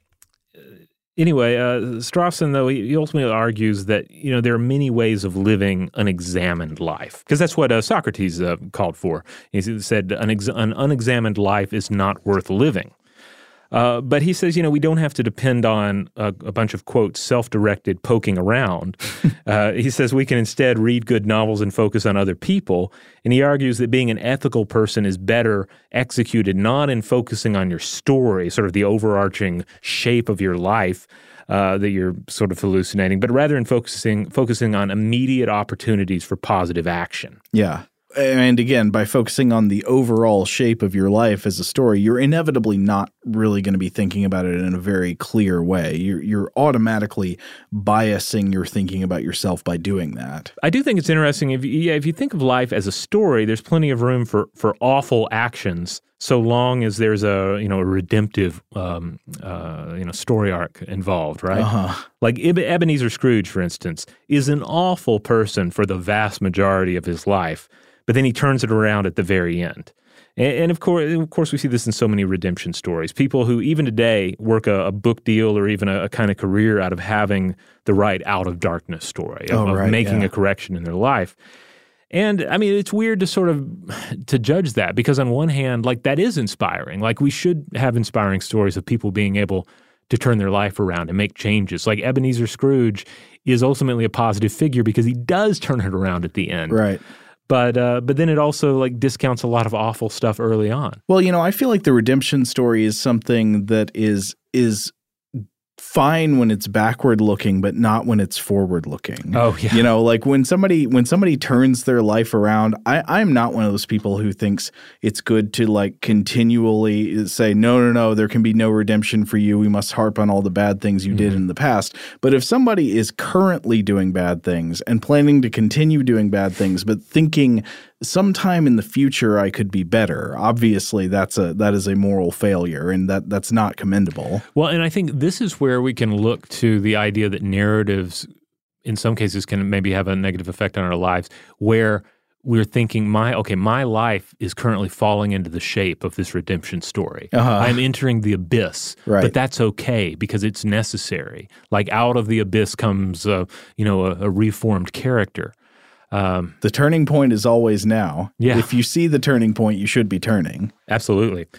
anyway, Strawson, though, he ultimately argues that there are many ways of living an examined life, because that's what Socrates called for. He said an unexamined life is not worth living. But he says, we don't have to depend on a bunch of, quote, self-directed poking around. He says we can instead read good novels and focus on other people. And he argues that being an ethical person is better executed not in focusing on your story, sort of the overarching shape of your life that you're sort of hallucinating, but rather in focusing on immediate opportunities for positive action. Yeah. And again, by focusing on the overall shape of your life as a story, you're inevitably not really going to be thinking about it in a very clear way. You're automatically biasing your thinking about yourself by doing that. I do think it's interesting. If you think of life as a story, there's plenty of room for awful actions, so long as there's a redemptive story arc involved, right? Like Ebenezer Scrooge, for instance, is an awful person for the vast majority of his life. But then he turns it around at the very end. And of course, we see this in so many redemption stories. People who even today work a book deal or even a kind of career out of having the right out of darkness story, of making a correction in their life. And I mean, it's weird to judge that, because on one hand, like, that is inspiring. Like, we should have inspiring stories of people being able to turn their life around and make changes. Like Ebenezer Scrooge is ultimately a positive figure because he does turn it around at the end. Right. But then it also discounts a lot of awful stuff early on. Well, I feel like the redemption story is something that is fine when it's backward looking, but not when it's forward looking. Oh, yeah. Like when somebody turns their life around, I'm not one of those people who thinks it's good to continually say, no, there can be no redemption for you. We must harp on all the bad things you did in the past. But if somebody is currently doing bad things and planning to continue doing bad things, but thinking sometime in the future I could be better, obviously that is a moral failure, and that's not commendable. Well, and I think this is where we can look to the idea that narratives in some cases can maybe have a negative effect on our lives, where we're thinking, my life is currently falling into the shape of this redemption story. I'm entering the abyss, but that's okay because it's necessary. Like, out of the abyss comes a reformed character. The turning point is always now. Yeah. If you see the turning point, you should be turning. Absolutely.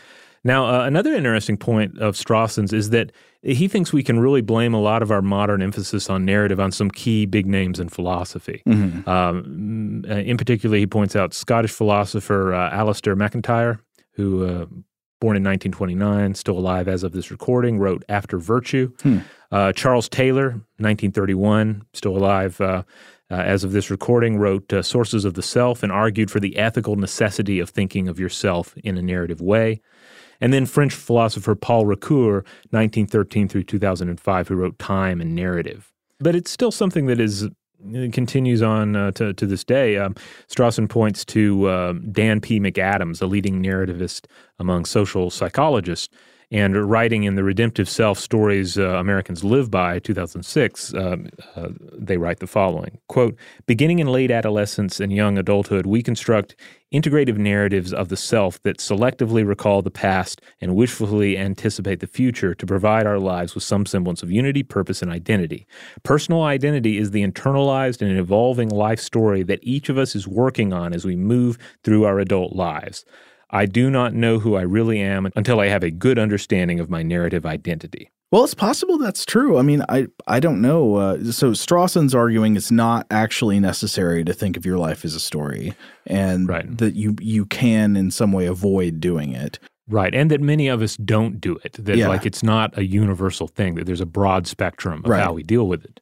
Now, another interesting point of Strawson's is that he thinks we can really blame a lot of our modern emphasis on narrative on some key big names in philosophy. In particular, he points out Scottish philosopher Alistair MacIntyre, who, born in 1929, still alive as of this recording, wrote After Virtue. Charles Taylor, 1931, still alive as of this recording, wrote Sources of the Self and argued for the ethical necessity of thinking of yourself in a narrative way. And then French philosopher Paul Ricoeur, 1913 through 2005, who wrote Time and Narrative. But it's still something that continues on to this day. Strawson points to Dan P. McAdams, a leading narrativist among social psychologists, and writing in The Redemptive Self, Stories Americans Live By, 2006, they write the following, quote, beginning in late adolescence and young adulthood, we construct integrative narratives of the self that selectively recall the past and wishfully anticipate the future to provide our lives with some semblance of unity, purpose, and identity. Personal identity is the internalized and evolving life story that each of us is working on as we move through our adult lives. I do not know who I really am until I have a good understanding of my narrative identity. Well, it's possible that's true. I mean, I don't know. So Strawson's arguing it's not actually necessary to think of your life as a story, and that you can in some way avoid doing it. Right, and that many of us don't do it. That like it's not a universal thing, that there's a broad spectrum of how we deal with it.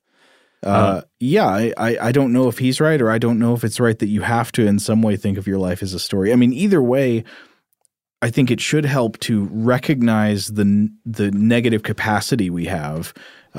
I don't know if he's right, or I don't know if it's right that you have to in some way think of your life as a story. I mean, either way, I think it should help to recognize the negative capacity we have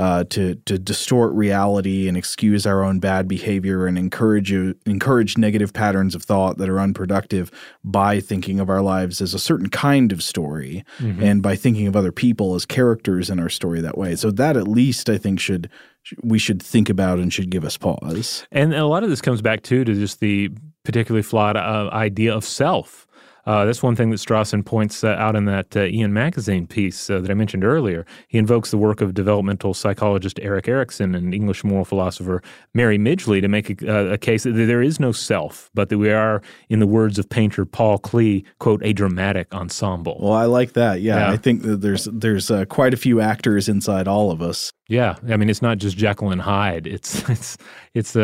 to distort reality and excuse our own bad behavior and encourage negative patterns of thought that are unproductive by thinking of our lives as a certain kind of story and by thinking of other people as characters in our story that way. So that at least I think we should think about and should give us pause. And a lot of this comes back to just the particularly flawed idea of self. That's one thing that Strawson points out in that Ian Magazine piece that I mentioned earlier. He invokes the work of developmental psychologist Erik Erikson and English moral philosopher Mary Midgley to make a case that there is no self, but that we are, in the words of painter Paul Klee, quote, a dramatic ensemble. Well, I like that. Yeah. I think that there's quite a few actors inside all of us. Yeah. I mean, it's not just Jekyll and Hyde. It's there's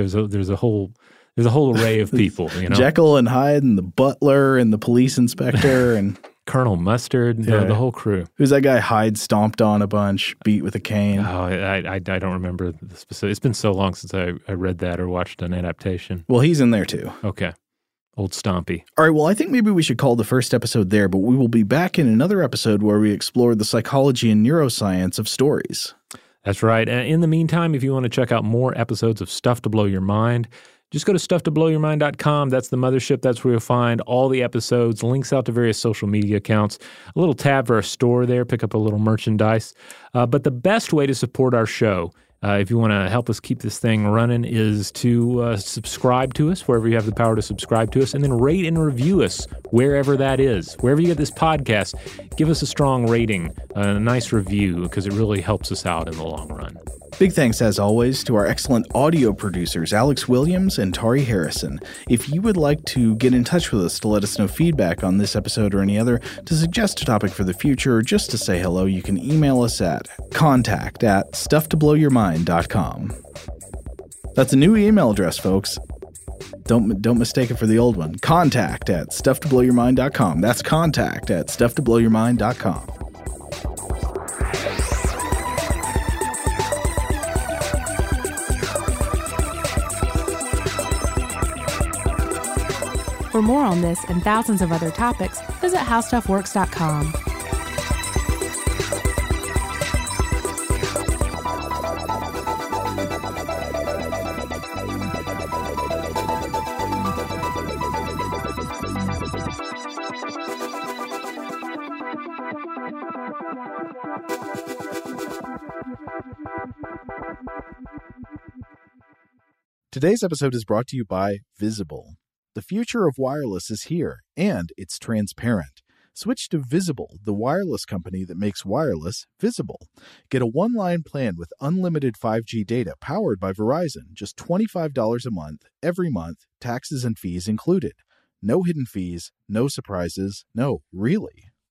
a whole array of people, Jekyll and Hyde and the butler and the police inspector and Colonel Mustard, the whole crew. Who's that guy Hyde stomped on a bunch, beat with a cane? Oh, I don't remember the specific. It's been so long since I read that or watched an adaptation. Well, he's in there too. Okay. Old Stompy. All right, well, I think maybe we should call the first episode there, but we will be back in another episode where we explore the psychology and neuroscience of stories. That's right. In the meantime, if you want to check out more episodes of Stuff to Blow Your Mind, just go to stufftoblowyourmind.com. That's the mothership. That's where you'll find all the episodes, links out to various social media accounts, a little tab for our store there, pick up a little merchandise. But the best way to support our show, if you want to help us keep this thing running, is to subscribe to us wherever you have the power to subscribe to us, and then rate and review us wherever that is. Wherever you get this podcast, give us a strong rating, a nice review, because it really helps us out in the long run. Big thanks, as always, to our excellent audio producers, Alex Williams and Tari Harrison. If you would like to get in touch with us to let us know feedback on this episode or any other, to suggest a topic for the future, or just to say hello, you can email us at contact@stufftoblowyourmind.com. That's a new email address, folks. Don't mistake it for the old one. Contact@stufftoblowyourmind.com. That's contact@stufftoblowyourmind.com. For more on this and thousands of other topics, visit howstuffworks.com. Today's episode is brought to you by Visible. The future of wireless is here, and it's transparent. Switch to Visible, the wireless company that makes wireless visible. Get a one-line plan with unlimited 5G data powered by Verizon, just $25 a month, every month, taxes and fees included. No hidden fees, no surprises, no, really.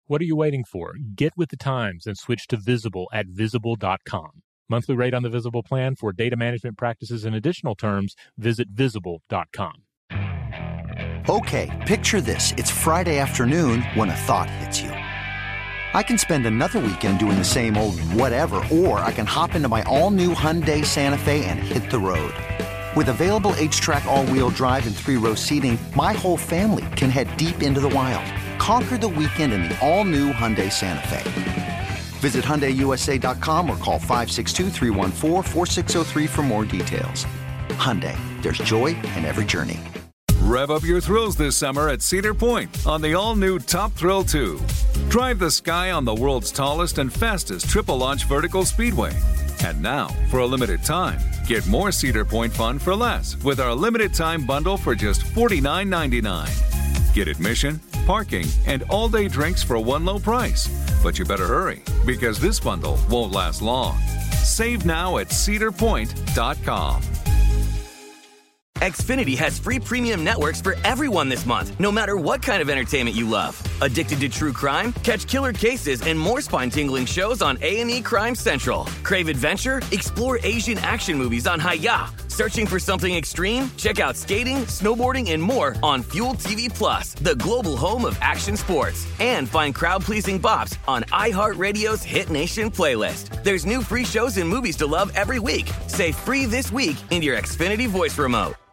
What are you waiting for? Get with the times and switch to Visible at Visible.com. Monthly rate on the Visible plan for data management practices and additional terms, visit Visible.com. Okay, picture this. It's Friday afternoon when a thought hits you. I can spend another weekend doing the same old whatever, or I can hop into my all-new Hyundai Santa Fe and hit the road. With available H-Track all-wheel drive and 3-row seating, my whole family can head deep into the wild. Conquer the weekend in the all-new Hyundai Santa Fe. Visit HyundaiUSA.com or call 562-314-4603 for more details. Hyundai, there's joy in every journey. Rev up your thrills this summer at Cedar Point on the all-new Top Thrill 2. Drive the sky on the world's tallest and fastest triple-launch vertical speedway. And now, for a limited time, get more Cedar Point fun for less with our limited-time bundle for just $49.99. Get admission, parking, and all-day drinks for one low price. But you better hurry, because this bundle won't last long. Save now at cedarpoint.com. Xfinity has free premium networks for everyone this month, no matter what kind of entertainment you love. Addicted to true crime? Catch killer cases and more spine-tingling shows on A&E Crime Central. Crave adventure? Explore Asian action movies on Hi-YAH. Searching for something extreme? Check out skating, snowboarding, and more on Fuel TV Plus, the global home of action sports. And find crowd-pleasing bops on iHeartRadio's Hit Nation playlist. There's new free shows and movies to love every week. Say free this week in your Xfinity voice remote.